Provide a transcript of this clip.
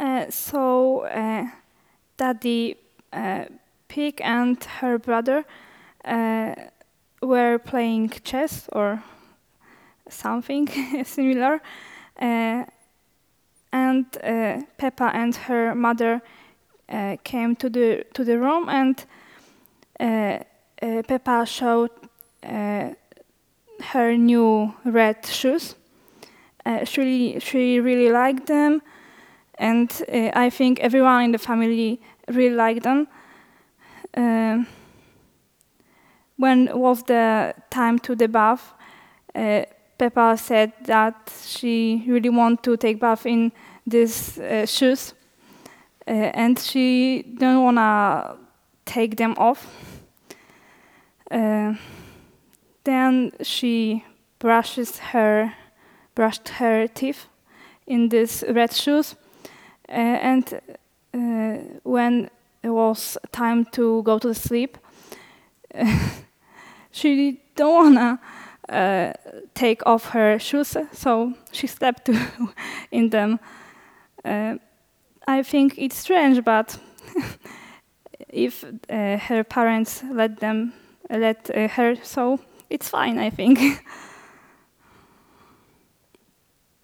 Daddy Pig and her brother uh, were playing chess or something similar, and Peppa and her mother came to the room, and Peppa showed her new red shoes. She really liked them, and I think everyone in the family really liked them. When was the time to the bath, Peppa said that she really want to take bath in these shoes, and she don't wanna take them off. Then she brushed her teeth in these red shoes, and when it was time to go to sleep, she don't wanna take off her shoes, so she slept in them. I think it's strange, but if her parents let her, so it's fine, I think.